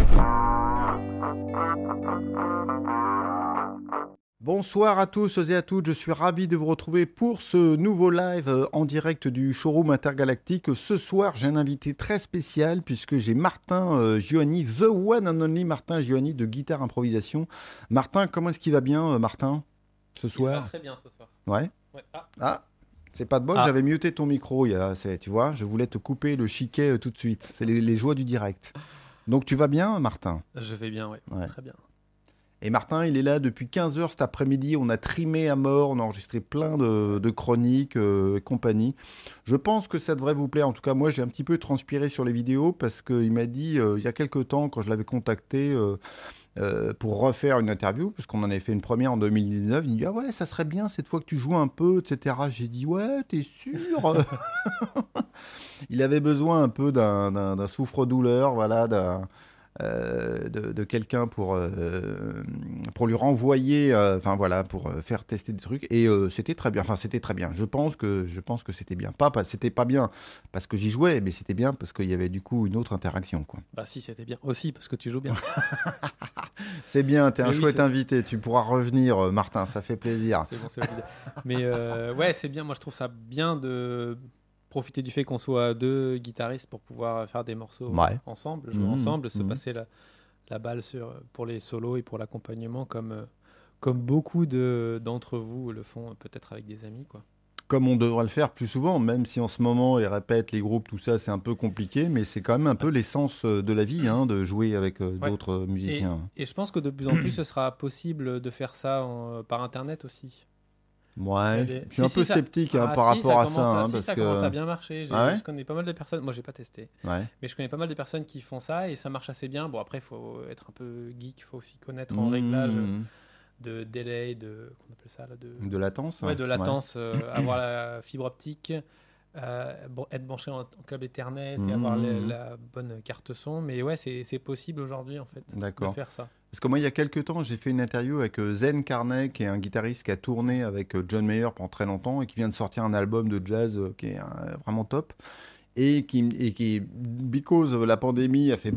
Bonsoir à tous et à toutes, je suis ravi de vous retrouver pour ce nouveau live en direct du showroom intergalactique. Ce soir, j'ai un invité très spécial puisque j'ai Martin Gioani, the one and only Martin Gioani de Guitare Improvisation. Martin, comment est-ce qu'il va bien, Martin, ce Il soir? va très bien ce soir. Ouais. Ouais. Ah, c'est pas de bol, Ah. j'avais muté ton micro, tu vois, je voulais te couper le chiquet tout de suite. C'est les joies du direct. Donc tu vas bien, Martin? Je vais bien, ouais. Très bien. Et Martin, il est là depuis 15 heures cet après-midi. On a trimé à mort, on a enregistré plein de chroniques et compagnie. Je pense que ça devrait vous plaire. En tout cas, moi, j'ai un petit peu transpiré sur les vidéos parce qu'il m'a dit, il y a quelques temps, quand je l'avais contacté pour refaire une interview, parce qu'on en avait fait une première en 2019, il me dit « Ah ouais, ça serait bien cette fois que tu joues un peu, etc. » J'ai dit « Ouais, t'es sûr ?» Il avait besoin un peu d'un souffre-douleur, voilà, de quelqu'un pour lui renvoyer, enfin voilà, pour faire tester des trucs. Et c'était très bien. Enfin, c'était très bien. Je pense que c'était bien. C'était pas bien parce que j'y jouais, mais c'était bien parce qu'il y avait du coup une autre interaction, quoi. Bah si, c'était bien aussi parce que tu joues bien. C'est bien. T'es un Mais oui, chouette c'est- invité. Tu pourras revenir, Martin. Ça fait plaisir. C'est bon, c'est validé. Mais ouais, c'est bien. Moi, je trouve ça bien de profiter du fait qu'on soit deux guitaristes pour pouvoir faire des morceaux Ouais. ensemble, jouer Mhm, ensemble, se mhm. passer la balle pour les solos et pour l'accompagnement comme beaucoup d'entre vous le font peut-être avec des amis, quoi. Comme on devrait le faire plus souvent, même si en ce moment, les répètes, les groupes, tout ça, c'est un peu compliqué, mais c'est quand même un peu l'essence de la vie, hein, de jouer avec Ouais. d'autres musiciens. Et je pense que de plus en plus, ce sera possible de faire ça par Internet aussi. Ouais, je suis un Si, peu ça... sceptique hein, Ah, par si, rapport à ça, commence hein, si, parce ça que... commence à bien marcher. Ah ouais. Je connais pas mal de personnes. Moi, j'ai pas testé, Ouais. mais je connais pas mal de personnes qui font ça et ça marche assez bien. Bon, après, il faut être un peu geek, il faut aussi connaître en réglage de délai, qu'on appelle ça là, De latence. ouais, de latence, avoir la fibre optique, être branché en câble Ethernet et avoir la bonne carte son. Mais ouais, c'est possible aujourd'hui en fait de faire ça. Parce que moi, il y a quelques temps, j'ai fait une interview avec Zen Carney, qui est un guitariste qui a tourné avec John Mayer pendant très longtemps et qui vient de sortir un album de jazz qui est vraiment top. Et qui, because la pandémie, a fait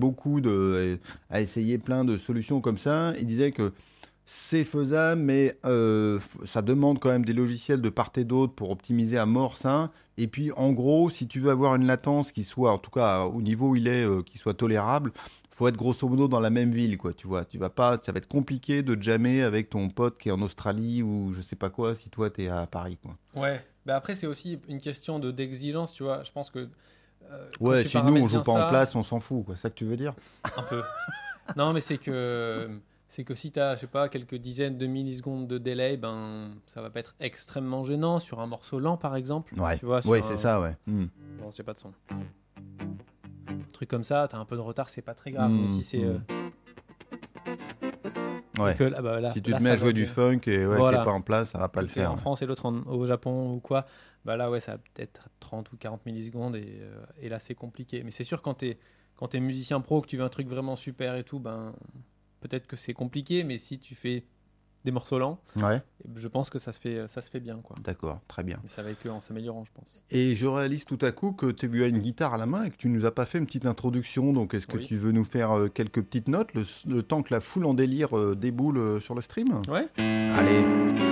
a essayé plein de solutions comme ça. Il disait que c'est faisable, mais ça demande quand même des logiciels de part et d'autre pour optimiser à mort ça. Et puis, en gros, si tu veux avoir une latence qui soit, en tout cas au niveau où il est, qui soit tolérable, faut être grosso modo dans la même ville, quoi. Tu vois, tu vas pas, ça va être compliqué de jammer avec ton pote qui est en Australie ou je sais pas quoi si toi t'es à Paris, quoi. Ouais. Bah après, c'est aussi une question d'exigence, tu vois. Je pense que quand Ouais, tu si nous on paramètres joue bien pas en ça, place, on s'en fout, quoi. C'est ça que tu veux dire? un peu. Non, mais c'est que si tu as, je sais pas, quelques dizaines de millisecondes de délai, ben ça va pas être extrêmement gênant sur un morceau lent par exemple. Ouais, Tu vois, ouais, c'est ça, ouais. Bon, j'ai pas de son. Un truc comme ça, t'as un peu de retard, c'est pas très grave. Mais si c'est Ouais. et que là, Si tu là, te mets ça à va jouer être du funk et ouais, voilà. que t'es pas en place, ça va pas le T'es faire. en France et l'autre au Japon ou quoi, bah là ouais, ça va peut-être 30 ou 40 millisecondes et là c'est compliqué. Mais c'est sûr quand t'es musicien pro, que tu veux un truc vraiment super et tout, ben peut-être que c'est compliqué, mais si tu fais des morceaux lents, Ouais, je pense que ça se fait bien, quoi. d'accord, très bien. Et ça va être que en s'améliorant, je pense. Et je réalise tout à coup que tu as une guitare à la main et que tu nous as pas fait une petite introduction. Donc, est-ce que Oui. tu veux nous faire quelques petites notes le temps que la foule en délire déboule sur le stream? Ouais. Allez.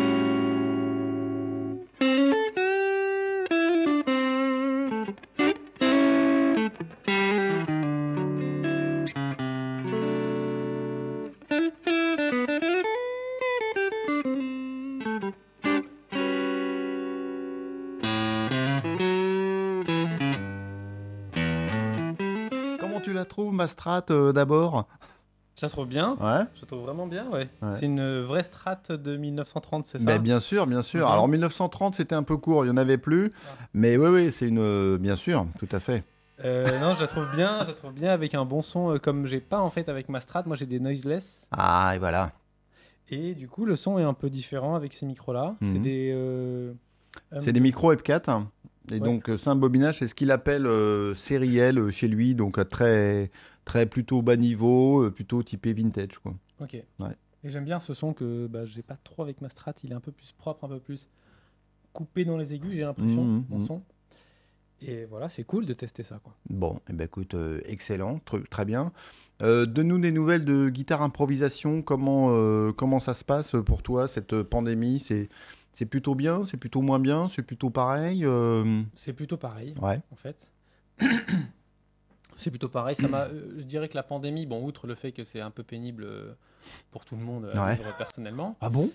Comment tu la trouves, ma strat, d'abord? Je la trouve bien. Ouais. Je la trouve vraiment bien, ouais. Ouais. C'est une vraie strat de 1930, c'est ça? Mais bien sûr, bien sûr. Mhm. Alors 1930, c'était un peu court, il y en avait plus. Mais oui, oui, c'est bien sûr, tout à fait. Non, je la trouve bien avec un bon son, comme j'ai pas en fait avec ma strat. Moi, j'ai des noiseless. Ah, et voilà. Et du coup, le son est un peu différent avec ces micros-là. Mhm. C'est C'est des micros F4. Hein. Et Ouais. donc, c'est un bobinage, c'est ce qu'il appelle sériel chez lui, donc très, très plutôt bas niveau, plutôt typé vintage, quoi. Ok. Ouais. Et j'aime bien ce son que j'ai pas trop avec ma strat. Il est un peu plus propre, un peu plus coupé dans les aigus, j'ai l'impression, Mhm, mon mhm. son. Et voilà, c'est cool de tester ça, quoi. Bon, eh ben, écoute, excellent, très bien. Donne-nous des nouvelles de guitare improvisation. Comment ça se passe pour toi, cette pandémie? C'est plutôt bien, c'est plutôt moins bien, c'est plutôt pareil C'est plutôt pareil, Ouais. en fait. C'est plutôt pareil. Je dirais que la pandémie, bon, outre le fait que c'est un peu pénible pour tout le monde à Ouais. vivre personnellement, Ah bon?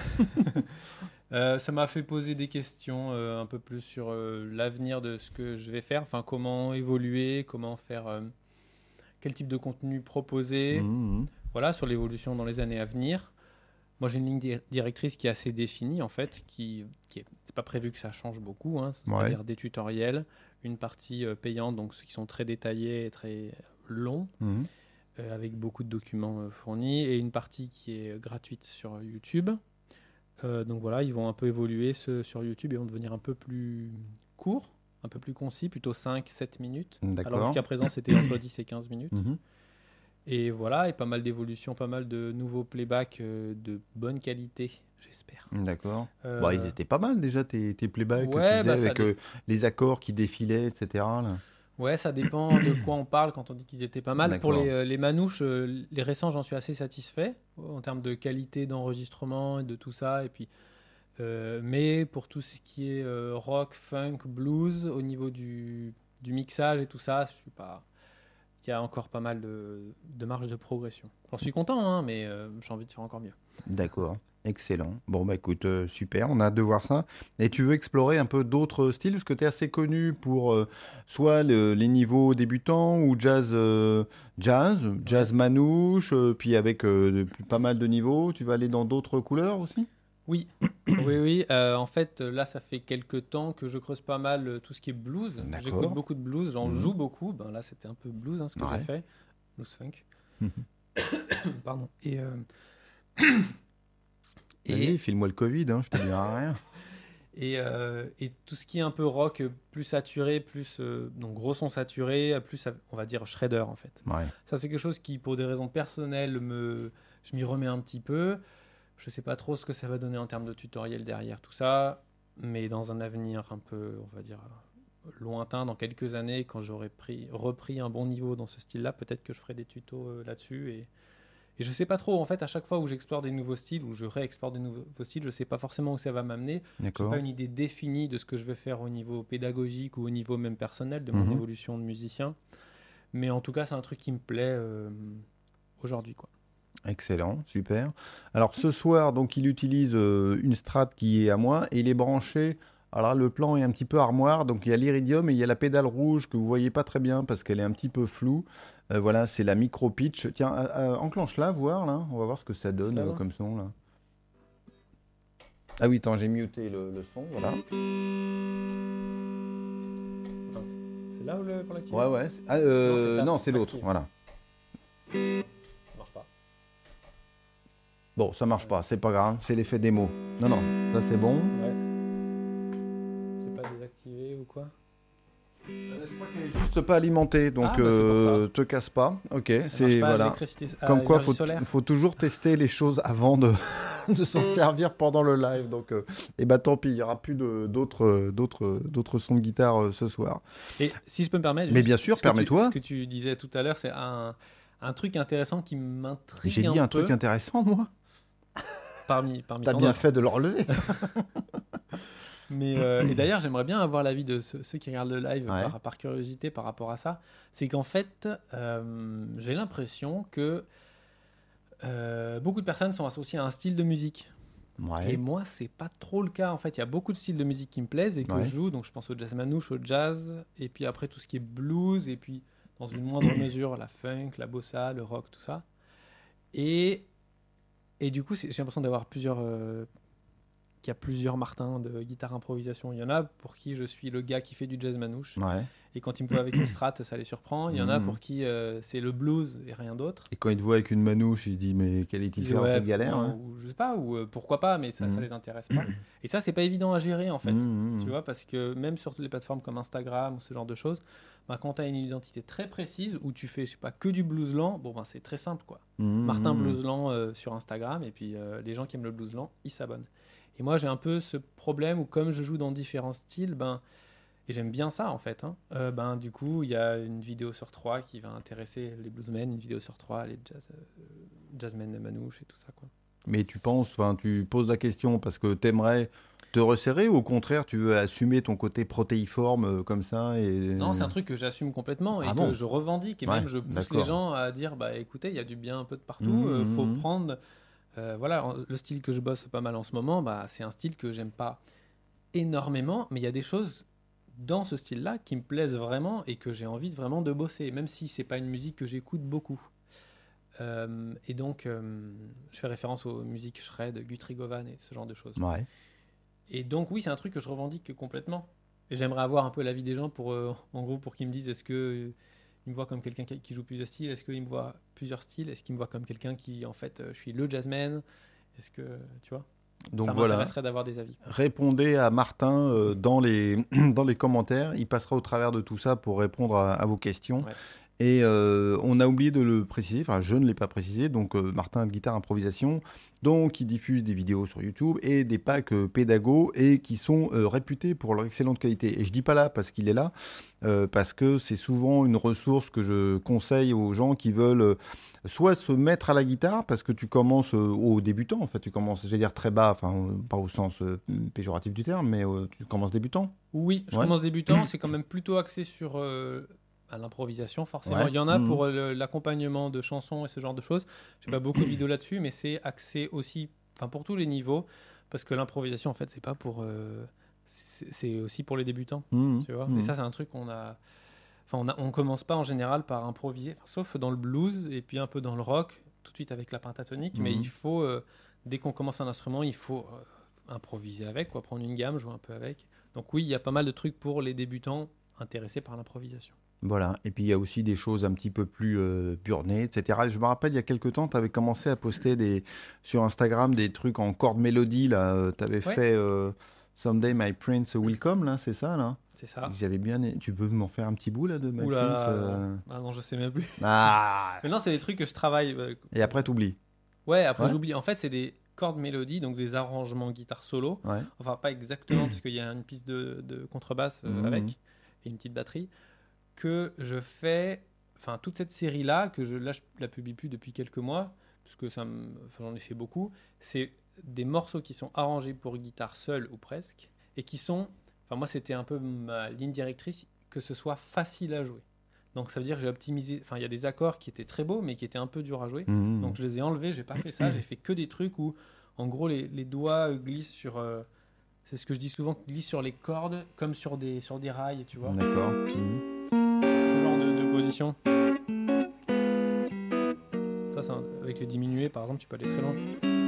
ça m'a fait poser des questions un peu plus sur l'avenir de ce que je vais faire, enfin comment évoluer, comment faire, quel type de contenu proposer, Mhm. voilà, sur l'évolution dans les années à venir. Moi, j'ai une ligne directrice qui est assez définie, en fait, c'est pas prévu que ça change beaucoup, hein, c'est-à-dire Ouais. des tutoriels, une partie payante, donc ceux qui sont très détaillés et très longs, Mhm. avec beaucoup de documents fournis, et une partie qui est gratuite sur YouTube. Donc voilà, ils vont un peu évoluer sur YouTube et vont devenir un peu plus courts, un peu plus concis, plutôt 5-7 minutes. Alors D'accord. jusqu'à présent, c'était entre 10 et 15 minutes. Mhm. Et voilà, et pas mal d'évolutions, pas mal de nouveaux playbacks de bonne qualité, j'espère. D'accord. Euh, Bah, ils étaient pas mal déjà, tes playbacks que tu ouais, faisais bah, avec les accords qui défilaient, etc. là. ouais, ça dépend de quoi on parle quand on dit qu'ils étaient pas mal. Pour D'accord. les manouches, les récents, j'en suis assez satisfait en termes de qualité d'enregistrement et de tout ça. Et puis, mais pour tout ce qui est rock, funk, blues, au niveau du mixage et tout ça, je suis pas. Il y a encore pas mal de marge de progression. J'en suis content, hein, mais j'ai envie de faire encore mieux. D'accord. Excellent. Bon, bah écoute, super, on a hâte de voir ça. Et tu veux explorer un peu d'autres styles, parce que tu es assez connu pour soit les niveaux débutants ou jazz Ouais. manouche, puis avec pas mal de niveaux. Tu vas aller dans d'autres couleurs aussi? Oui, oui, oui. En fait, là, ça fait quelques temps que je creuse pas mal tout ce qui est blues. J'écoute D'accord. beaucoup de blues, j'en Mhm. joue beaucoup. Ben, là, c'était un peu blues, hein, ce que j'ai Ouais. fait. Blues funk. Mhm. Pardon. Vas-y, Et, file-moi le Covid, hein, je te dirai rien. et tout ce qui est un peu rock, plus saturé, plus donc gros son saturé, plus on va dire shredder en fait. Ouais. Ça, c'est quelque chose qui, pour des raisons personnelles, je m'y remets un petit peu. Je sais pas trop ce que ça va donner en termes de tutoriel derrière tout ça, mais dans un avenir un peu, on va dire, lointain, dans quelques années, quand j'aurai repris un bon niveau dans ce style-là, peut-être que je ferai des tutos là-dessus. Et je sais pas trop, en fait, à chaque fois où j'explore des nouveaux styles, ou je réexplore des nouveaux styles, je sais pas forcément où ça va m'amener. J'ai D'accord. pas une idée définie de ce que je vais faire au niveau pédagogique ou au niveau même personnel de mon Mhm. évolution de musicien. Mais en tout cas, c'est un truc qui me plaît aujourd'hui, quoi. Excellent, super. Alors ce soir, donc il utilise une Strat qui est à moi et il est branché. Alors là, le plan est un petit peu armoire, donc il y a l'Iridium et il y a la pédale rouge que vous voyez pas très bien parce qu'elle est un petit peu floue. Voilà, c'est la micro pitch. Tiens, enclenche-la, voir là. On va voir ce que ça donne C'est là, là comme son là. Ah oui, attends, j'ai muté le son, voilà. Mince. C'est là où pour l'activer? Ouais, ouais. Ah, non, c'est l'autre, active. voilà. Ça marche pas. Bon, ça marche pas, c'est pas grave, c'est l'effet démo. Non, non, ça c'est bon. Ouais. J'ai pas désactivé ou quoi? Je crois qu'elle est juste pas alimentée, donc Ah, bah, c'est pour ça. te casse pas. Ok, Ça marche c'est pas à voilà. l'électricité, à Comme quoi, l'énergie solaire. faut toujours tester les choses avant de s'en servir pendant le live. Donc, et bah tant pis, il y aura plus d'autres sons de guitare ce soir. Et si je peux me permettre, Mais juste, bien sûr, permets-toi. Ce que tu disais tout à l'heure, c'est un truc intéressant qui m'intrigue J'ai dit un truc peu intéressant, moi. parmi T'as tant bien d'autres. fait de le relever. Mais et d'ailleurs, j'aimerais bien avoir l'avis de ceux qui regardent le live Ouais. par curiosité par rapport à ça. C'est qu'en fait, j'ai l'impression que beaucoup de personnes sont associées à un style de musique. Et Ouais. moi, c'est pas trop le cas. En fait, il y a beaucoup de styles de musique qui me plaisent et que Ouais. je joue. Donc, je pense au jazz manouche, au jazz, et puis après tout ce qui est blues, et puis dans une moindre mesure la funk, la bossa, le rock, tout ça. Et, et du coup, j'ai l'impression d'avoir qu'il y a plusieurs Martins de guitare improvisation. Il y en a pour qui je suis le gars qui fait du jazz manouche. Ouais. Et quand ils me voient avec une strat, ça les surprend. Il y en a Mhm. pour qui c'est le blues et rien d'autre. Et quand il te voit avec une manouche, il se dit mais quelle est-il faire dans Ouais, cette galère hein. ou je sais pas, ou pourquoi pas, mais ça Mhm. les intéresse pas. Et ça, c'est pas évident à gérer en fait. Mhm. Tu vois, parce que même sur les plateformes comme Instagram ou ce genre de choses, bah, quand tu as une identité très précise où tu fais, je sais pas, que du blues lent, bon, ben, c'est très simple quoi. Mhm. Martin Blues lent sur Instagram, et puis les gens qui aiment le blues lent, ils s'abonnent. Et moi, j'ai un peu ce problème où, comme je joue dans différents styles, ben, Et j'aime bien ça, en fait. Hein. Du coup, il y a une vidéo sur 3 qui va intéresser les bluesmen, une vidéo sur 3 les jazzmen manouches et tout ça, quoi. Mais tu penses, enfin, tu poses la question parce que t'aimerais te resserrer ou au contraire, tu veux assumer ton côté protéiforme comme ça et... Non, c'est un truc que j'assume complètement et que je revendique et Ouais, même je pousse d'accord. les gens à dire bah écoutez, il y a du bien un peu de partout, faut prendre voilà, le style que je bosse pas mal en ce moment, bah c'est un style que j'aime pas énormément, mais il y a des choses dans ce style-là qui me plaisent vraiment et que j'ai envie vraiment de bosser, même si c'est pas une musique que j'écoute beaucoup. Et donc, je fais référence aux musiques shred, Guthrie Govan et ce genre de choses. Ouais. Et donc, oui, c'est un truc que je revendique complètement. Et j'aimerais avoir un peu l'avis des gens pour, en gros, pour qu'ils me disent est-ce qu'ils me voient comme quelqu'un qui joue plusieurs styles, est-ce qu'ils me voient plusieurs styles, est-ce qu'ils me voient comme quelqu'un qui, en fait, je suis le jazzman, est-ce que, tu vois, Donc ça m'intéresserait d'avoir des avis. Répondez à Martin dans les, dans les commentaires. Il passera au travers de tout ça pour répondre à vos questions. Ouais. Et on a oublié de le préciser, enfin je ne l'ai pas précisé, donc Martin de Guitare Improvisation, donc il diffuse des vidéos sur YouTube et des packs pédago et qui sont réputés pour leur excellente qualité. Et je dis pas là parce qu'il est là, parce que c'est souvent une ressource que je conseille aux gens qui veulent soit se mettre à la guitare, parce que tu commences aux débutants, en fait tu commences, j'allais dire très bas, enfin pas au sens péjoratif du terme, mais tu commences débutant. Oui, je commence débutant, c'est quand même plutôt axé sur... à l'improvisation forcément. Il y en a pour l'accompagnement de chansons et ce genre de choses. Je n'ai pas beaucoup de vidéos là-dessus, mais c'est axé aussi, enfin pour tous les niveaux, parce que l'improvisation en fait c'est pas pour, c'est aussi pour les débutants, tu vois. Et ça c'est un truc qu'on a, enfin on commence pas en général par improviser, sauf dans le blues et puis un peu dans le rock, tout de suite avec la pentatonique, mais il faut dès qu'on commence un instrument, il faut improviser avec, quoi, prendre une gamme, jouer un peu avec. Donc oui, il y a pas mal de trucs pour les débutants intéressés par l'improvisation. Voilà, et puis il y a aussi des choses un petit peu plus burnées, etc. Je me rappelle, il y a quelques temps, tu avais commencé à poster sur Instagram des trucs en chord mélodie, là. Tu avais fait Someday My Prince Will Come, là, c'est ça, là? C'est ça. J'avais bien... Tu peux m'en faire un petit bout, là, de My Prince Ah non, je sais même plus. Ah. Mais non, c'est des trucs que je travaille. Et après, t'oublies. Ouais, après j'oublie. En fait, c'est des chordes mélodies, donc des arrangements guitare solo. Ouais. Enfin, pas exactement, parce qu'il y a une piste de contrebasse avec, et une petite batterie. Que je fais, enfin toute cette série là que je la publie plus depuis quelques mois parce que j'en ai fait beaucoup, c'est des morceaux qui sont arrangés pour guitare seule ou presque et qui sont, enfin moi c'était un peu ma ligne directrice, que ce soit facile à jouer. Donc ça veut dire que j'ai optimisé, enfin il y a des accords qui étaient très beaux mais qui étaient un peu durs à jouer, donc je les ai enlevés, j'ai pas fait ça, j'ai fait que des trucs où en gros les doigts glissent sur c'est ce que je dis souvent, glissent sur les cordes comme sur des rails, tu vois. D'accord. Position. Ça, avec les diminués, par exemple, tu peux aller très loin.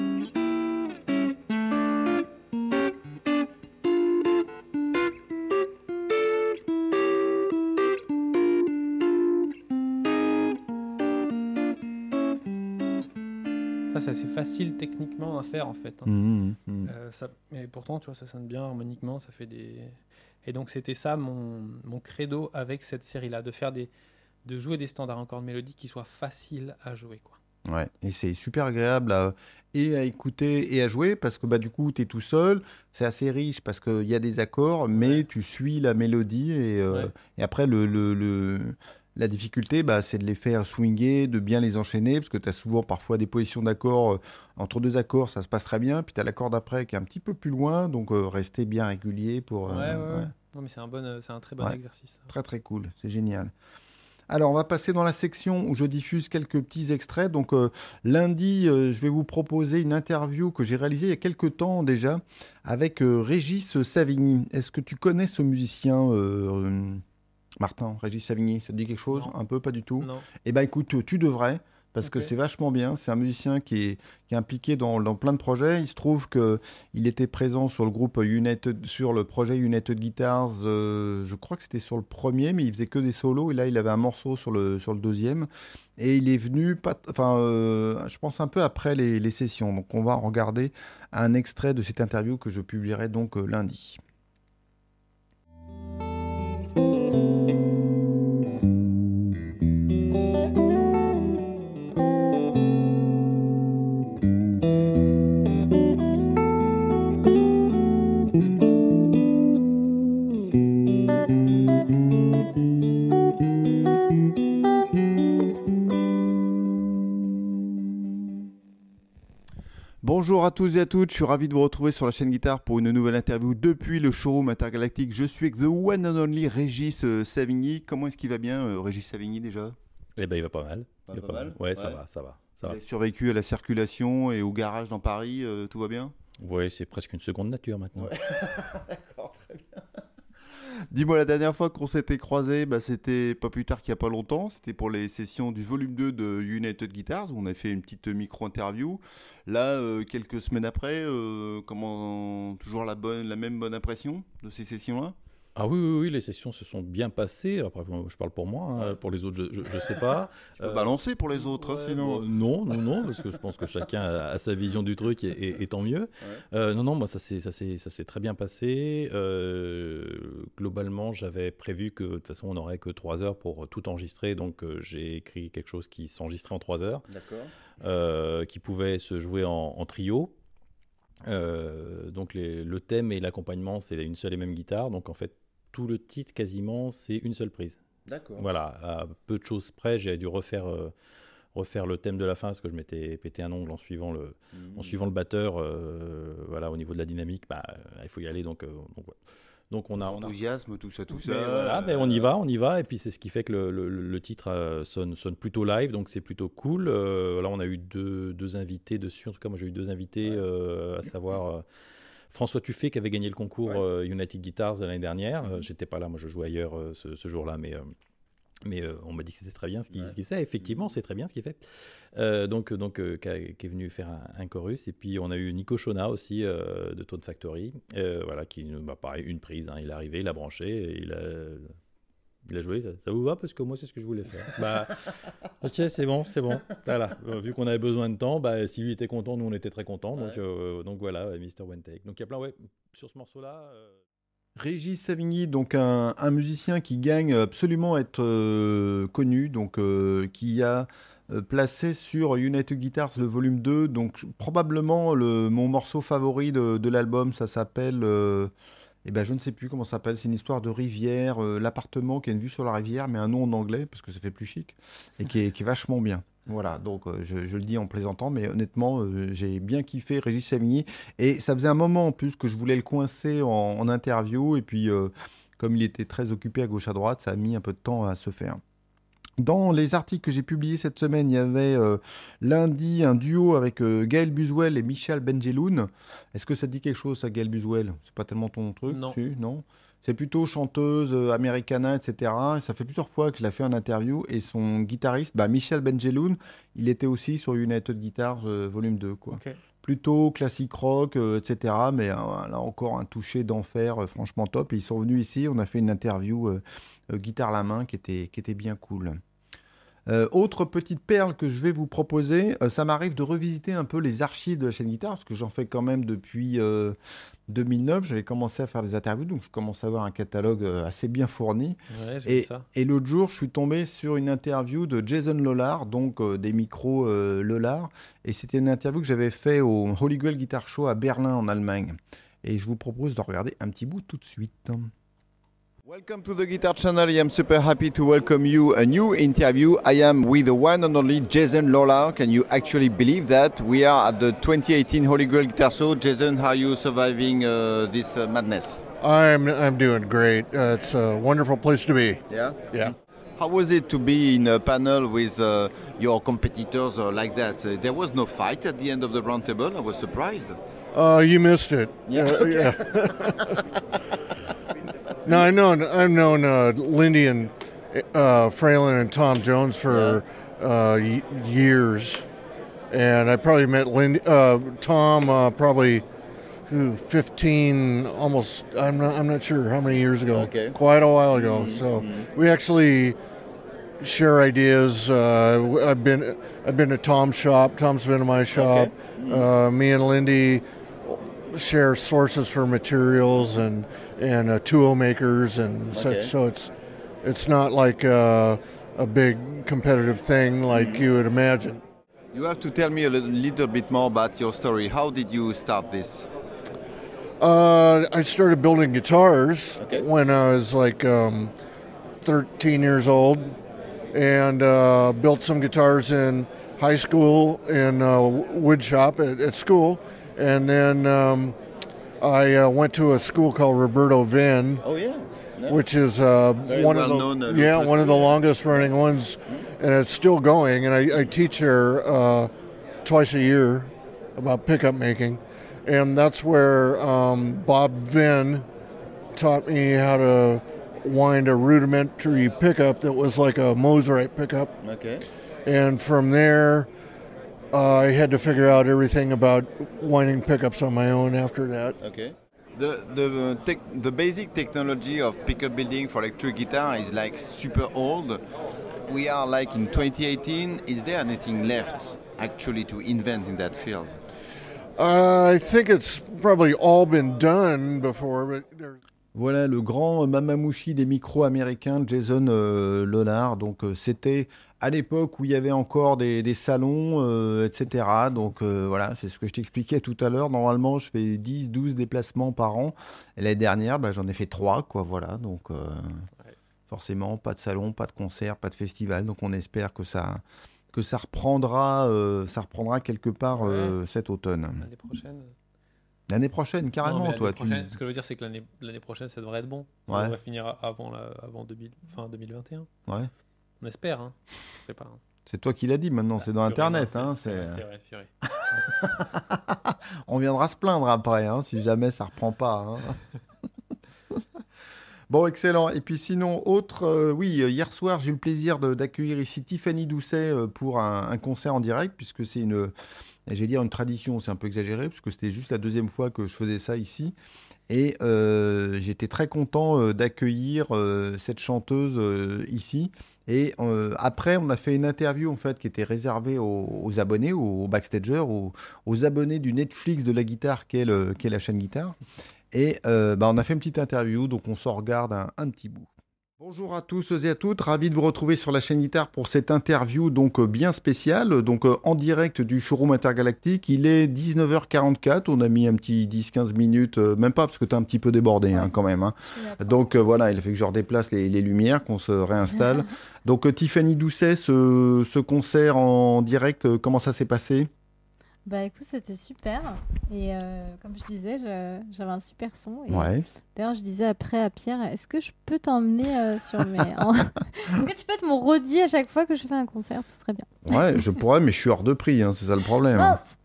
Ça, c'est assez facile techniquement à faire, en fait. Hein. Mais pourtant, tu vois, ça sonne bien harmoniquement, ça fait des... Et donc, c'était ça mon credo avec cette série-là, de jouer des standards en cordes mélodiques qui soient faciles à jouer, quoi. Ouais, et c'est super agréable à écouter et à jouer parce que bah, du coup, tu es tout seul. C'est assez riche parce qu'il y a des accords, mais tu suis la mélodie. Et après, la difficulté, bah, c'est de les faire swinger, de bien les enchaîner parce que tu as souvent parfois des positions d'accords. Entre deux accords, ça se passe très bien. Puis tu as l'accord d'après qui est un petit peu plus loin. Donc, rester bien régulier pour... Non, mais c'est un très bon exercice. Très, très cool. C'est génial. Alors, on va passer dans la section où je diffuse quelques petits extraits. Donc, lundi, je vais vous proposer une interview que j'ai réalisée il y a quelques temps déjà avec Régis Savigny. Est-ce que tu connais ce musicien, Martin, Régis Savigny? Ça te dit quelque chose? Non. Un peu, pas du tout? Non. Eh bien, écoute, tu devrais. Parce que c'est vachement bien. C'est un musicien qui est impliqué dans plein de projets. Il se trouve qu'il était présent sur le groupe United, sur le projet United Guitars. Je crois que c'était sur le premier, mais il faisait que des solos. Et là, il avait un morceau sur le deuxième. Et il est venu, je pense un peu après les sessions. Donc, on va regarder un extrait de cette interview que je publierai donc lundi. Bonjour à tous et à toutes, je suis ravi de vous retrouver sur la chaîne Guitare pour une nouvelle interview depuis le showroom intergalactique. Je suis avec the one and only Régis Savigny. Comment est-ce qu'il va bien, Régis Savigny, déjà? Eh ben, il va pas mal. Il va pas mal. Ouais, ça va. Il a survécu à la circulation et au garage dans Paris, tout va bien? Oui, c'est presque une seconde nature maintenant. Ouais. D'accord, très bien. Dis-moi, la dernière fois qu'on s'était croisés, c'était pas plus tard qu'il n'y a pas longtemps. C'était pour les sessions du volume 2 de United Guitars, où on a fait une petite micro-interview. Là, quelques semaines après, toujours la même bonne impression de ces sessions-là? Ah oui, les sessions se sont bien passées. Après, je parle pour moi, hein. Pour les autres, je sais pas. Tu peux balancer pour les autres, sinon. Non, parce que je pense que chacun a sa vision du truc et tant mieux. Ouais. Non, moi ça s'est très bien passé. Globalement, j'avais prévu que de toute façon on n'aurait que 3 heures pour tout enregistrer, donc j'ai écrit quelque chose qui s'enregistrait en 3 heures. D'accord. Qui pouvait se jouer en trio. Donc le thème et l'accompagnement, c'est une seule et même guitare. Donc en fait, tout le titre quasiment, c'est une seule prise. D'accord. Voilà, à peu de choses près, j'ai dû refaire le thème de la fin parce que je m'étais pété un ongle en suivant le batteur. Voilà, au niveau de la dynamique, il faut y aller. Donc on a enthousiasme, tout ça. Mais on y va. Et puis c'est ce qui fait que le titre sonne plutôt live, donc c'est plutôt cool. Là, on a eu deux invités dessus. En tout cas, moi, j'ai eu 2 invités, à savoir François Tuffet qui avait gagné le concours United Guitars de l'année dernière. J'étais pas là, moi, je jouais ailleurs ce jour-là, mais on m'a dit que c'était très bien ce qu'il faisait. Effectivement, c'est très bien ce qu'il fait. Donc qui est venu faire un chorus. Et puis, on a eu Nico Chona aussi, de Tone Factory, qui, pareil, une prise. Hein. Il est arrivé, il a branché, et il a joué. Ça vous va? Parce que moi, c'est ce que je voulais faire. Ok, c'est bon. Voilà. Vu qu'on avait besoin de temps, si lui était content, nous, on était très contents. Donc voilà, Mr. One Take. Donc, il y a plein, sur ce morceau-là... Régis Savigny, donc un musicien qui gagne absolument à être connu, donc qui a placé sur United Guitars le volume 2, donc probablement mon morceau favori de l'album. Ça s'appelle, je ne sais plus comment ça s'appelle, c'est une histoire de rivière, l'appartement qui a une vue sur la rivière, mais un nom en anglais, parce que ça fait plus chic, et qui est vachement bien. Voilà, donc je le dis en plaisantant, mais honnêtement, j'ai bien kiffé Régis Savigny. Et ça faisait un moment en plus que je voulais le coincer en interview. Et puis, comme il était très occupé à gauche à droite, ça a mis un peu de temps à se faire. Dans les articles que j'ai publiés cette semaine, il y avait lundi un duo avec Gaël Buswell et Michal Benjeloun. Est-ce que ça te dit quelque chose, ça, Gaël Buswell? C'est pas tellement ton truc? Non. C'est plutôt chanteuse, americana, etc. Et ça fait plusieurs fois que je l'ai fait en interview. Et son guitariste, Michal Benjeloun, il était aussi sur United Guitars volume 2. Quoi. Okay. Plutôt classique rock, etc. Mais là encore, un toucher d'enfer, franchement top. Et ils sont venus ici, on a fait une interview guitare à la main qui était bien cool. Autre petite perle que je vais vous proposer, ça m'arrive de revisiter un peu les archives de la chaîne Guitare, parce que j'en fais quand même depuis 2009. J'avais commencé à faire des interviews, donc je commence à avoir un catalogue assez bien fourni. Ouais, j'ai vu ça. Et l'autre jour, je suis tombé sur une interview de Jason Lollar, donc des micros Lollar, et c'était une interview que j'avais fait au Holy Grail Guitar Show à Berlin, en Allemagne. Et je vous propose de regarder un petit bout tout de suite. Welcome to the Guitar Channel. I am super happy to welcome you a new interview. I am with the one and only Jason Lollar. Can you actually believe that? We are at the 2018 Holy Grail Guitar Show. Jason, how are you surviving this madness? I'm doing great. It's a wonderful place to be. Yeah. How was it to be in a panel with your competitors like that? There was no fight at the end of the round table. I was surprised. You missed it. Yeah. No, I've known Lindy and Fralin and Tom Jones for years, and I probably met Tom probably 15, almost. I'm not sure how many years ago. Okay. Quite a while ago. Mm-hmm. So we actually share ideas. I've been to Tom's shop. Tom's been to my shop. Okay. Mm-hmm. Me and Lindy share sources for materials and tool makers and such. So it's not like a big competitive thing like you would imagine. You have to tell me a little bit more about your story. How did you start this? I started building guitars when I was like 13 years old, and built some guitars in high school in wood shop at school, and then I went to a school called Roberto Vin, Oh yeah. which is Very one well-known, of the local one of the school. longest running ones, and it's still going. And I teach there twice a year about pickup making, and that's where Bob Vin taught me how to wind a rudimentary pickup that was like a Mosrite pickup. Okay. And from there, I had to figure out everything about winding pickups on my own after that. Okay. The basic technology of pickup building for electric guitar is like super old. We are like in 2018. Is there anything left actually to invent in that field? I think it's probably all been done before, but there's... Voilà le grand mamamouchi des micros américains, Jason Lollard. Donc c'était à l'époque où il y avait encore des salons, etc. Donc voilà, c'est ce que je t'expliquais tout à l'heure. Normalement, je fais 10-12 déplacements par an. Et l'année dernière, j'en ai fait 3, quoi. Voilà, donc forcément, pas de salon, pas de concert, pas de festival. Donc on espère que ça reprendra quelque part cet automne. L'année prochaine. L'année prochaine, carrément, Non, toi. Prochaine, ce que je veux dire, c'est que l'année prochaine, ça devrait être bon. Ça devrait finir avant fin 2021. Ouais. On espère, hein. Je sais pas. Hein. C'est toi qui l'as dit maintenant, c'est dans Internet. C'est vrai, purée. On viendra se plaindre après, hein, si jamais ça reprend pas. Hein. Bon, excellent. Et puis sinon, hier soir, j'ai eu le plaisir d'accueillir ici Tiffany Doucet pour un concert en direct, puisque c'est j'allais dire une tradition, c'est un peu exagéré, puisque c'était juste la deuxième fois que je faisais ça ici. Et j'étais très content d'accueillir cette chanteuse ici. Et après, on a fait une interview en fait qui était réservée aux abonnés, aux backstagers, aux abonnés du Netflix de la guitare qu'est la chaîne guitare. Et on a fait une petite interview, donc on s'en regarde un petit bout. Bonjour à tous et à toutes, ravi de vous retrouver sur la chaîne Guitare pour cette interview donc bien spéciale, donc en direct du showroom intergalactique. Il est 19h44, on a mis un petit 10-15 minutes, même pas parce que t'es un petit peu débordé quand même. Hein. Donc voilà, il a fait que je redéplace les lumières, qu'on se réinstalle. Donc Tiffany Doucet, ce concert en direct, comment ça s'est passé ? Bah écoute, c'était super. Et comme je disais, j'avais un super son. Et d'ailleurs, je disais après à Pierre, est-ce que je peux t'emmener sur mes... Est-ce que tu peux être mon roadie à chaque fois que je fais un concert ? Ce serait bien. Ouais, je pourrais, mais je suis hors de prix, hein, c'est ça le problème. Mince.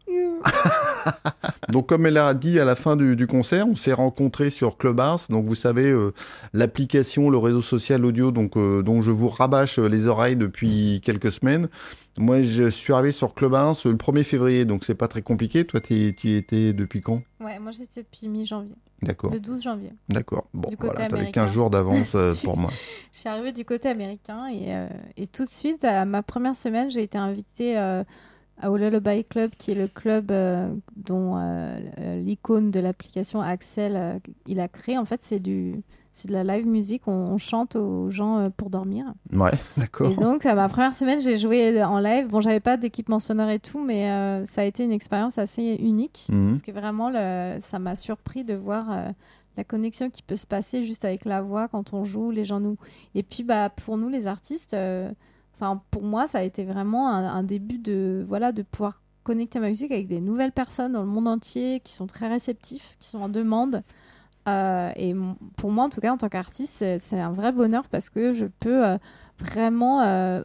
Donc comme elle a dit à la fin du concert, on s'est rencontrés sur Clubhouse. Donc vous savez, l'application, le réseau social audio dont je vous rabâche les oreilles depuis quelques semaines. Moi, je suis arrivé sur Clubhouse le 1er février, donc c'est pas très compliqué. Toi, tu y étais depuis quand ? Ouais, moi j'étais depuis mi-janvier. D'accord. Le 12 janvier. D'accord. Bon, voilà, t'avais américain. 15 jours d'avance pour moi. Je suis arrivée du côté américain et tout de suite, à ma première semaine, j'ai été invitée au Lullaby Club, qui est le club dont l'icône de l'application Axel il a créé. En fait, c'est de la live music. On chante aux gens pour dormir. Ouais, d'accord. Et donc, à ma première semaine, j'ai joué en live. Bon, j'avais pas d'équipement sonore et tout, mais ça a été une expérience assez unique. Parce que vraiment, ça m'a surpris de voir la connexion qui peut se passer juste avec la voix quand on joue, les gens nous... Et puis, pour nous, les artistes... pour moi, ça a été vraiment un début de pouvoir connecter ma musique avec des nouvelles personnes dans le monde entier qui sont très réceptifs, qui sont en demande. Et pour moi, en tout cas, en tant qu'artiste, c'est un vrai bonheur parce que je peux vraiment...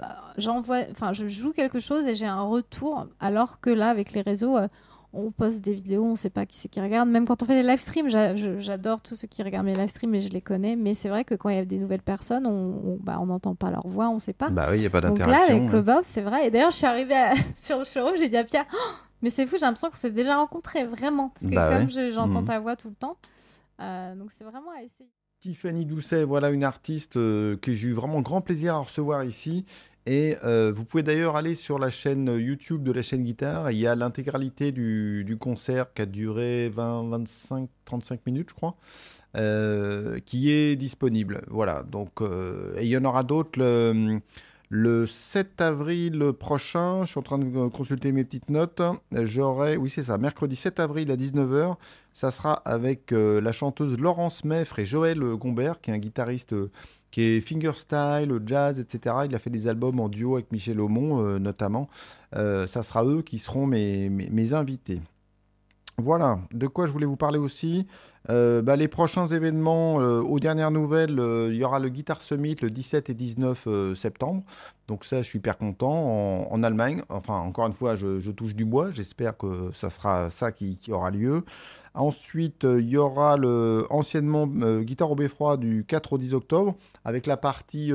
je joue quelque chose et j'ai un retour, alors que là, avec les réseaux... on poste des vidéos, on ne sait pas qui c'est qui regarde. Même quand on fait des live streams, j'adore tous ceux qui regardent mes live streams et je les connais. Mais c'est vrai que quand il y a des nouvelles personnes, on n'entend pas leur voix, on ne sait pas. Bah oui, il n'y a pas d'interaction. Donc là, avec Clubhouse, c'est vrai. Et d'ailleurs, je suis arrivée sur le showroom, j'ai dit à Pierre, oh, mais c'est fou, j'ai l'impression qu'on s'est déjà rencontrés, vraiment. Parce que comme j'entends ta voix tout le temps, donc c'est vraiment à essayer. Tiffany Doucet, voilà une artiste que j'ai eu vraiment grand plaisir à recevoir ici. Et vous pouvez d'ailleurs aller sur la chaîne YouTube de la chaîne Guitare. Il y a l'intégralité du concert qui a duré 25-35 minutes, je crois, qui est disponible. Voilà. Donc, et il y en aura d'autres. Le 7 avril prochain, je suis en train de consulter mes petites notes, oui c'est ça, mercredi 7 avril à 19h, ça sera avec la chanteuse Laurence Meffre et Joël Gombert, qui est un guitariste qui est fingerstyle, jazz, etc. Il a fait des albums en duo avec Michel Aumont notamment. Ça sera eux qui seront mes invités. Voilà, de quoi je voulais vous parler aussi. Les prochains événements, aux dernières nouvelles, il y aura le Guitar Summit le 17 et 19 septembre. Donc ça, je suis hyper content, en Allemagne. Enfin, encore une fois, je touche du bois. J'espère que ça sera ça qui aura lieu. Ensuite, il y aura anciennement Guitare au Beffroi du 4 au 10 octobre, avec la partie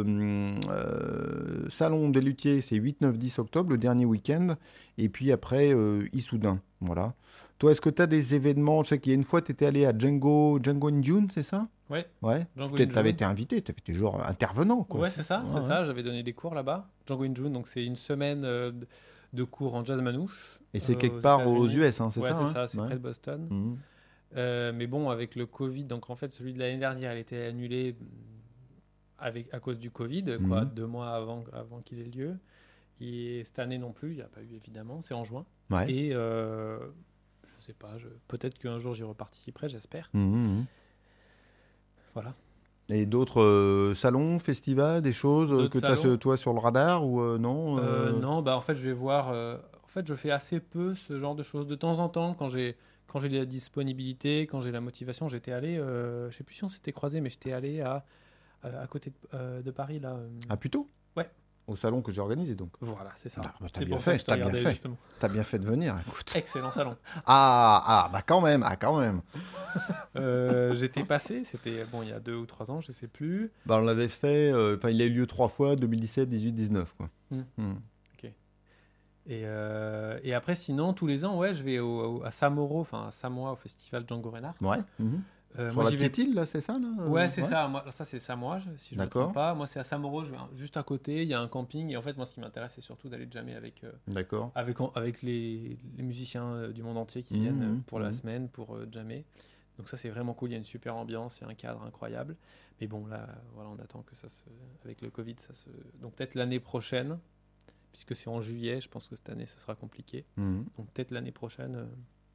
Salon des Luthiers, c'est 8, 9, 10 octobre, le dernier week-end. Et puis après, Issoudun, voilà. Toi, est-ce que tu as des événements? Je sais qu'il y a une fois, tu étais allé à Django in June, c'est ça? Ouais. Tu avais été invité, tu étais genre intervenant, quoi. Ouais, c'est ça. J'avais donné des cours là-bas. Django in June, donc c'est une semaine de cours en jazz manouche. Et c'est quelque part aux US, hein, c'est ça? Ouais, c'est hein ça, c'est près de Boston. Mhm. Mais bon, avec le Covid, donc en fait, celui de l'année dernière, il était annulé à cause du Covid, quoi, 2 mois avant qu'il ait lieu. Et cette année non plus, il n'y a pas eu évidemment, c'est en juin. Ouais. Et je sais pas, peut-être qu'un jour j'y reparticiperai, j'espère. Mhm. Voilà. Et d'autres salons, festivals, des choses que tu as toi sur le radar ou non Non, en fait je vais voir. En fait, je fais assez peu ce genre de choses. De temps en temps, quand j'ai la disponibilité, quand j'ai la motivation, j'étais allé. Je sais plus si on s'était croisés, mais j'étais allé à côté de Paris là. Ah plutôt? Ouais. Au salon que j'ai organisé donc. Voilà, c'est ça. T'as bien fait, T'as bien fait de venir, écoute. Excellent salon. Quand même. J'étais passé, c'était il y a 2 ou 3 ans, je sais plus. On l'avait fait, il a eu lieu 3 fois, 2017, 18, 19 quoi. Ok. Et après, sinon, tous les ans, je vais à Samoro, à Samoa, au festival Django Reinhardt. Ouais. Sur la petite île, là, c'est ça là Ouais, c'est ça. Moi, ça, c'est Samoa, si je ne me trompe pas. Moi, c'est à Samoro, je vais juste à côté. Il y a un camping. Et en fait, moi, ce qui m'intéresse, c'est surtout d'aller jammer avec les musiciens du monde entier qui viennent pour la semaine, pour jammer. Donc ça, c'est vraiment cool. Il y a une super ambiance, il y a un cadre incroyable. Mais bon, là, voilà, on attend que avec le Covid, donc peut-être l'année prochaine, puisque c'est en juillet, je pense que cette année, ça sera compliqué. Donc peut-être l'année prochaine...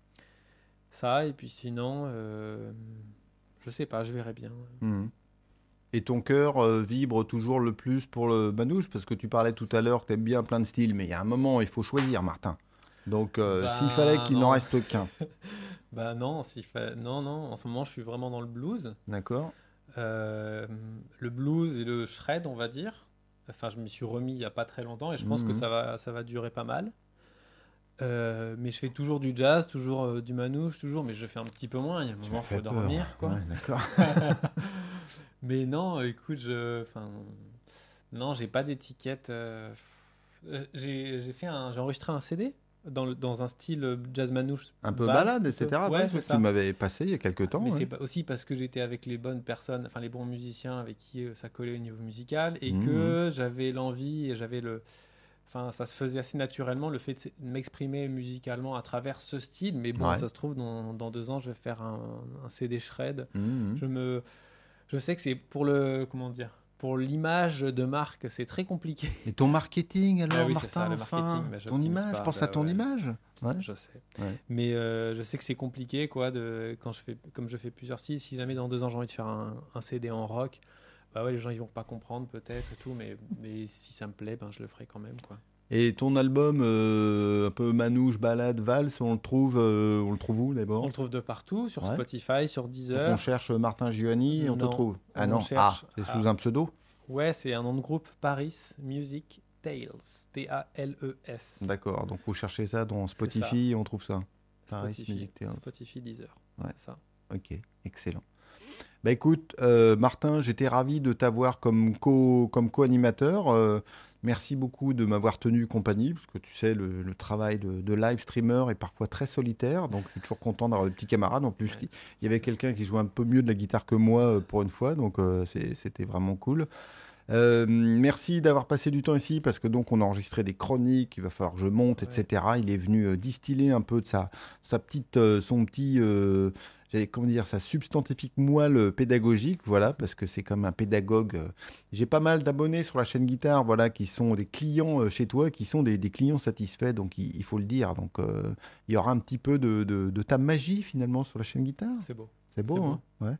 Ça, et puis sinon, je sais pas, je verrai bien. Et ton cœur vibre toujours le plus pour le manouche? Parce que tu parlais tout à l'heure que tu aimes bien plein de styles, mais il y a un moment, il faut choisir, Martin. Donc, s'il fallait qu'il n'en reste qu'un. Non, en ce moment, je suis vraiment dans le blues. D'accord. Le blues et le shred, on va dire. Enfin, je m'y suis remis il n'y a pas très longtemps, et je pense que ça va durer pas mal. Mais je fais toujours du jazz, toujours du manouche, mais je le fais un petit peu moins. Il y a un moment, il faut dormir, quoi. Ouais, d'accord. Mais non, écoute, non, j'ai pas d'étiquette. J'ai enregistré un CD dans un style jazz manouche. Un peu balade, etc. Ouais, c'est ça. Tu m'avais passé il y a quelques temps. Mais c'est aussi parce que j'étais avec les bonnes personnes, enfin les bons musiciens avec qui ça collait au niveau musical, et que j'avais l'envie et j'avais Enfin, ça se faisait assez naturellement, le fait de m'exprimer musicalement à travers ce style. Mais bon, ça se trouve, dans 2 ans, je vais faire un CD shred. Je sais que c'est pour l'image de marque, c'est très compliqué. Et ton marketing, alors, oui, Martin, c'est ça, le marketing. Ton image, je pense à ton image. Ouais. Je sais. Ouais. Mais je sais que c'est compliqué, quoi, comme je fais plusieurs styles. Si jamais dans 2 ans, j'ai envie de faire un CD en rock... les gens ils vont pas comprendre peut-être et tout, mais si ça me plaît, je le ferai quand même, quoi. Et ton album un peu manouche, balade, valse, on le trouve où d'abord? On le trouve de partout, sur Spotify, sur Deezer. Donc on cherche Martin Giovanni et on te trouve. Ah non, c'est sous un pseudo? Ouais, c'est un nom de groupe, Paris Music Tales, T-A-L-E-S. D'accord, donc vous cherchez ça dans Spotify et on trouve ça. Spotify, Deezer, c'est ça. Ok, excellent. Écoute, Martin, j'étais ravi de t'avoir comme co-animateur. Merci beaucoup de m'avoir tenu compagnie, parce que tu sais, le travail de live streamer est parfois très solitaire, donc je suis toujours content d'avoir des petits camarades. En plus, il y avait quelqu'un qui jouait un peu mieux de la guitare que moi pour une fois, donc c'était vraiment cool. Merci d'avoir passé du temps ici, parce que donc on a enregistré des chroniques, il va falloir que je monte, etc. Il est venu distiller un peu de son petit comment dire, ça substantifie moi le pédagogique, voilà, parce que c'est comme un pédagogue. J'ai pas mal d'abonnés sur la chaîne Guitare, voilà, qui sont des clients chez toi, qui sont des clients satisfaits, donc il faut le dire. Donc il y aura un petit peu de ta magie finalement sur la chaîne Guitare. C'est beau. C'est beau, C'est hein. Ouais.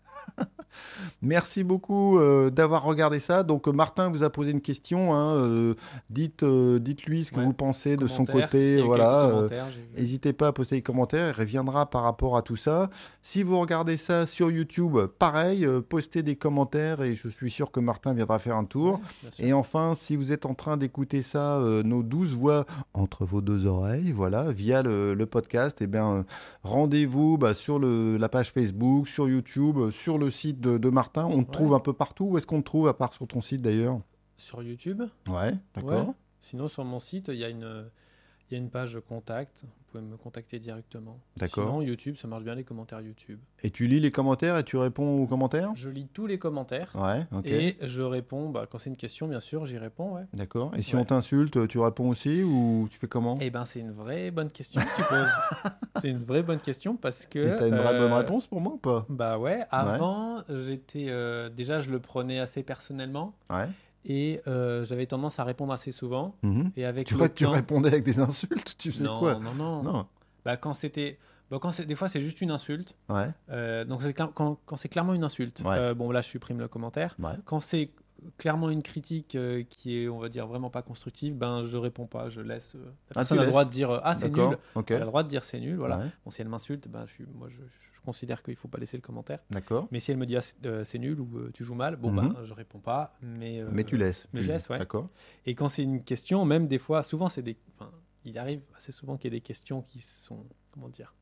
Merci beaucoup d'avoir regardé ça. Donc Martin vous a posé une question. Hein, dites-lui ce que vous pensez de son côté. Voilà. N'hésitez pas à poster des commentaires. Il reviendra par rapport à tout ça. Si vous regardez ça sur YouTube, pareil, postez des commentaires et je suis sûr que Martin viendra faire un tour. Ouais, et enfin, si vous êtes en train d'écouter ça, nos 12 voix entre vos deux oreilles, voilà, via le podcast, eh bien, rendez-vous sur la page Facebook, sur YouTube, sur le site de Martin. On te trouve un peu partout. Où est-ce qu'on te trouve, à part sur ton site d'ailleurs? Sur YouTube. Ouais, d'accord. Ouais. Sinon, sur mon site, il y a une page contact. Vous pouvez me contacter directement. D'accord. Sinon, YouTube, ça marche bien les commentaires YouTube. Et tu lis les commentaires et tu réponds aux commentaires? Je lis tous les commentaires. Ouais, ok. Et je réponds, quand c'est une question, bien sûr, j'y réponds, ouais. D'accord. Et si on t'insulte, tu réponds aussi ou tu fais comment? Eh ben, c'est une vraie bonne question que tu poses. C'est une vraie bonne question parce que... Et t'as une vraie bonne réponse pour moi ou pas? Bah ouais, avant, j'étais... déjà, je le prenais assez personnellement. Ouais. Et j'avais tendance à répondre assez souvent. Et avec tu répondais avec des insultes? Tu sais quoi? Non. Quand c'était... des fois, c'est juste une insulte. Ouais. Donc, quand c'est clairement une insulte, ouais. Bon, là, je supprime le commentaire. Ouais. Quand c'est clairement une critique qui est, on va dire, vraiment pas constructive, je réponds pas, je laisse. La personne a le droit de dire c'est nul. Okay. Elle a le droit de dire c'est nul, voilà. Ouais. Bon, si elle m'insulte, je considère qu'il faut pas laisser le commentaire. D'accord. Mais si elle me dit c'est nul ou tu joues mal, je réponds pas. Mais tu laisses. Mais je laisse, ouais. D'accord. Et quand c'est une question, même des fois, souvent c'est des. Il arrive assez souvent qu'il y ait des questions qui sont, comment dire.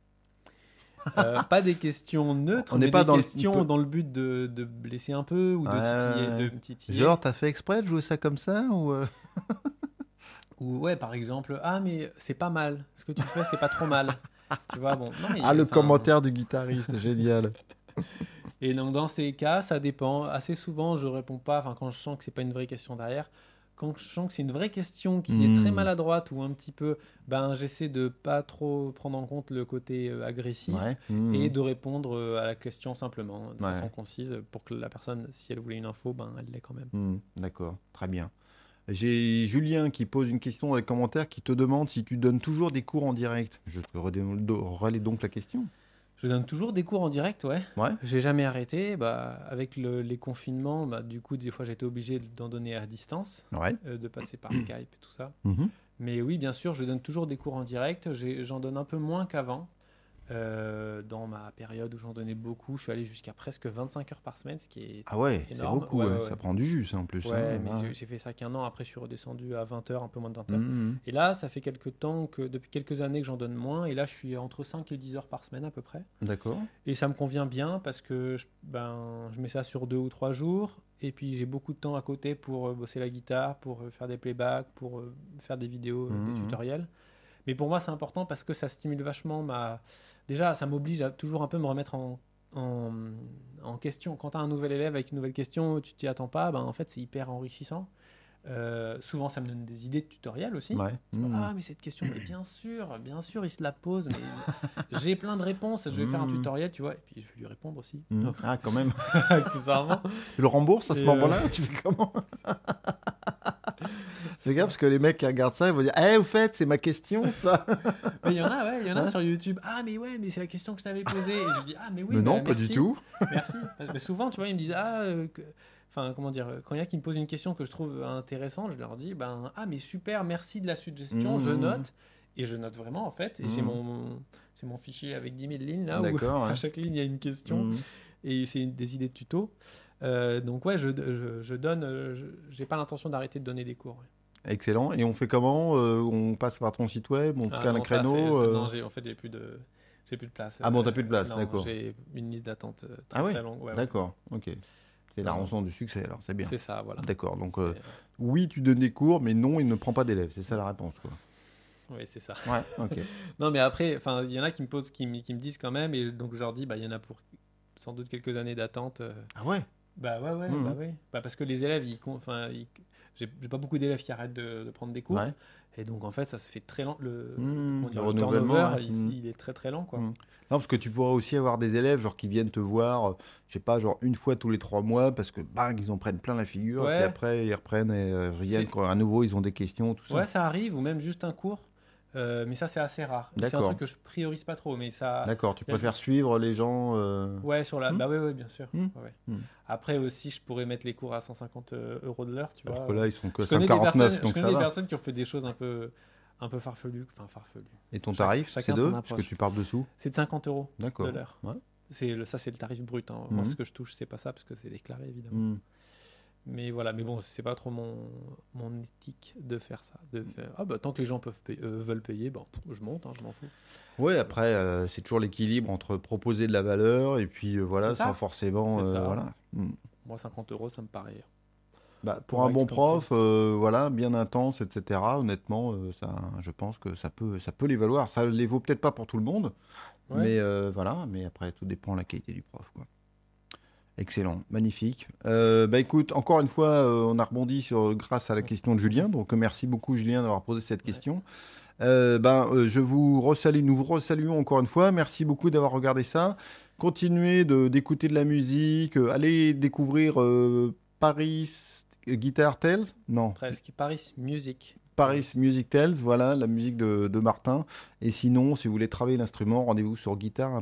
Pas des questions neutres, mais des questions dans le but de blesser un peu ou de me titiller. Genre, t'as fait exprès de jouer ça comme ça ou Ou ouais, par exemple, mais c'est pas mal. Ce que tu fais, c'est pas trop mal. Tu vois, bon. Non, mais le commentaire du guitariste, génial. Et donc, dans ces cas, ça dépend. Assez souvent, je réponds pas. Enfin, quand je sens que c'est pas une vraie question derrière. Quand je sens que c'est une vraie question qui est très maladroite ou un petit peu, j'essaie de pas trop prendre en compte le côté agressif et de répondre à la question simplement, de façon concise, pour que la personne, si elle voulait une info, elle l'ait quand même. D'accord, très bien. J'ai Julien qui pose une question dans les commentaires qui te demande si tu donnes toujours des cours en direct. Je te relaie donc la question. Je donne toujours des cours en direct, ouais. J'ai jamais arrêté. Avec les confinements, du coup, des fois, j'ai été obligé d'en donner à distance, de passer par Skype et tout ça. Mais oui, bien sûr, je donne toujours des cours en direct. J'en donne un peu moins qu'avant. Dans ma période où j'en donnais beaucoup, je suis allé jusqu'à presque 25 heures par semaine, ce qui est énorme. C'est beaucoup, ça prend du jus, ça, en plus. Mais j'ai fait ça qu'un an, après je suis redescendu à 20 heures, un peu moins de 20 heures. Et là, ça fait depuis quelques années que j'en donne moins, et là je suis entre 5 et 10 heures par semaine à peu près. D'accord. Et ça me convient bien parce que je mets ça sur 2 ou 3 jours, et puis j'ai beaucoup de temps à côté pour bosser la guitare, pour faire des playbacks, pour faire des vidéos, des tutoriels. Mais pour moi, c'est important parce que ça stimule vachement Déjà, ça m'oblige à toujours un peu me remettre en question. Quand tu as un nouvel élève avec une nouvelle question, tu t'y attends pas, en fait, c'est hyper enrichissant. Souvent, ça me donne des idées de tutoriels aussi. Mais cette question, mais bien sûr, il se la pose, mais j'ai plein de réponses, je vais faire un tutoriel, tu vois, et puis je vais lui répondre aussi. Ah, quand même. Accessoirement. Tu le rembourses à ce moment-là? Tu fais comment? Fais gaffe parce que les mecs qui regardent ça, ils vont dire au fait, c'est ma question, ça. Il y en a sur YouTube. Mais c'est la question que je t'avais posée. Et je dis mais oui. Mais non, pas du tout. Merci. Mais souvent, tu vois, ils me disent comment dire, quand il y a qui me posent une question que je trouve intéressante, je leur dis mais super, merci de la suggestion, je note. Et je note vraiment, en fait. Et j'ai mon fichier avec 10 000 lignes là où à chaque ligne il y a une question. Et c'est des idées de tuto. Donc je donne. J'ai pas l'intention d'arrêter de donner des cours. Excellent. Et on fait comment? On passe par ton site web, on crée un créneau? Non, en fait, j'ai plus de place. Ah bon, t'as plus de place, non, d'accord. J'ai une liste d'attente très longue. D'accord, ok. C'est la rançon du succès, alors c'est bien. C'est ça, voilà. D'accord, donc oui, tu donnes des cours, mais non, il ne prend pas d'élèves. C'est ça la réponse, quoi. Oui, c'est ça. Ouais, ok. Non, mais après, il y en a qui me disent quand même, et donc je leur dis, il y en a pour sans doute quelques années d'attente. Ah ouais? Ouais. Parce que les élèves, j'ai pas beaucoup d'élèves qui arrêtent de prendre des cours. Ouais. Et donc, en fait, ça se fait très lent. Le renouvellement, turnover, ouais. il est très très lent, quoi. Non, parce que tu pourrais aussi avoir des élèves genre qui viennent te voir, je sais pas, genre une fois tous les 3 mois parce que bang, ils en prennent plein la figure Ouais. et puis après ils reprennent et reviennent quand à nouveau ils ont des questions, tout ça. Ouais, ça arrive, ou même juste un cours. Mais ça, c'est assez rare. C'est un D'accord. truc que je priorise pas trop, mais ça... D'accord, tu préfères suivre les gens Ouais, sur la... Bah ouais, bien sûr. Ouais. Après aussi, je pourrais mettre les cours à 150 € de l'heure, tu alors vois. que là ils sont que Je connais 5,49 donc des ça va. personnes qui ont fait des choses un peu farfelues. Enfin, farfelues. Et ton tarif, chacun c'est son 2 parce approche. que tu parles dessous. C'est de 50 € D'accord. de l'heure. Ouais. Ça, c'est le tarif brut. Hein. Moi, ce que je touche, c'est pas ça, parce que c'est déclaré, évidemment. Mais voilà, mais bon, c'est pas trop mon éthique de faire ça. Tant que les gens veulent payer, je monte, je m'en fous. Ouais, après, c'est toujours l'équilibre entre proposer de la valeur et puis voilà, sans forcément. C'est ça. Voilà. Moi, 50 € ça me paraît. Pour un bon prof, voilà, bien intense, etc. Honnêtement, ça, je pense que ça peut les valoir. Ça les vaut peut-être pas pour tout le monde, mais voilà. Mais après, tout dépend de la qualité du prof, quoi. Excellent, magnifique. Écoute, encore une fois, on a rebondi grâce à la question de Julien. Donc, merci beaucoup, Julien, d'avoir posé cette question. Je vous resalue, nous vous resaluons encore une fois. Merci beaucoup d'avoir regardé ça. Continuez d'écouter de la musique. Allez découvrir Paris Guitar Tales. Non. Presque. Paris Music. Paris Music Tales, voilà, la musique de Martin. Et sinon, si vous voulez travailler l'instrument, rendez-vous sur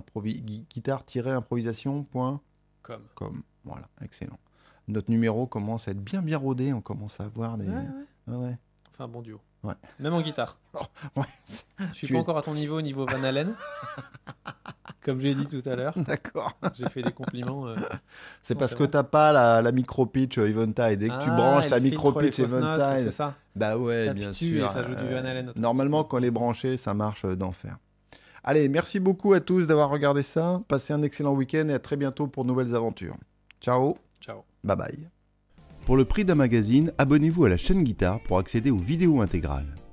guitare-improvisation.com. Voilà, excellent. Notre numéro commence à être bien rodé. On commence à voir des... Ouais. Enfin, un bon duo. Ouais. Même en guitare. Ouais. Je suis pas encore à ton niveau Van Halen. Comme j'ai dit tout à l'heure. D'accord. J'ai fait des compliments. C'est parce que t'as pas la micro-pitch Eventide. Dès que tu branches la micro-pitch Eventide... C'est ça. Bah ouais, bien sûr. Et ça joue du Van Halen. Normalement, quand elle est branchée, ça marche d'enfer. Allez, merci beaucoup à tous d'avoir regardé ça. Passez un excellent week-end et à très bientôt pour de nouvelles aventures. Ciao. Ciao. Bye bye. Pour le prix d'un magazine, abonnez-vous à la chaîne Guitare pour accéder aux vidéos intégrales.